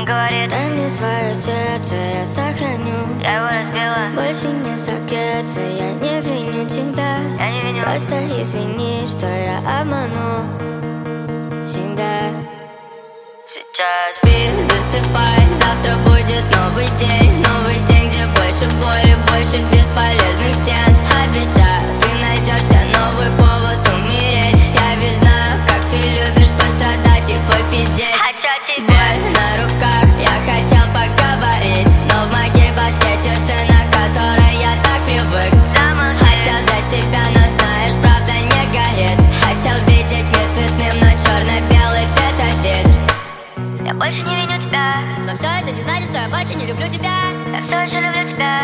говорит: дай мне свое сердце, я сохраню. я его разбила. Больше не согреться, я не виню тебя. Я не виню. Просто извини, что я обманул себя. Сейчас спи, засыпай, завтра будет новый день. Новый день, где больше боли, больше бесполезных стен. Обещаю, ты найдешься новый повод умереть. Я ведь знаю, как ты любишь пострадать и попиздеть. Хочу тебя. Боль на руках, я хотел поговорить, но в моей башке тишина, к которой я так привык. Хотел за себя, но знаешь, правда не горит. Хотел видеть мир цветным, но черно-белый цветофильтр. Я больше не виню тебя, Но все это не значит, что я больше не люблю тебя. я все еще люблю тебя.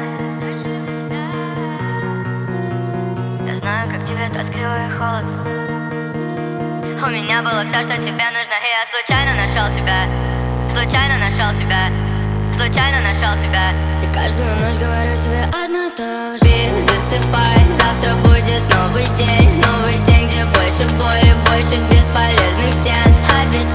Я знаю, как тебе тоскливо и холодно. У меня было все, что тебе нужно, и я случайно нашел тебя. Случайно нашел тебя. Случайно нашел тебя. И каждую ночь говорю себе одно и то же. Спи, засыпай, завтра будет новый день. Новый день, где больше боли, больше бесполезных стен. Обещаю,